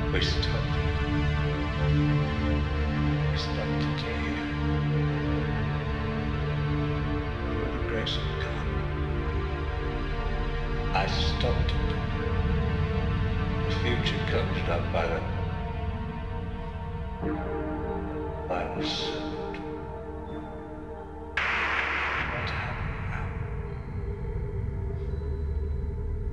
We stopped. We stopped it here. Through the grace of God. I stopped it. The future comes not by the final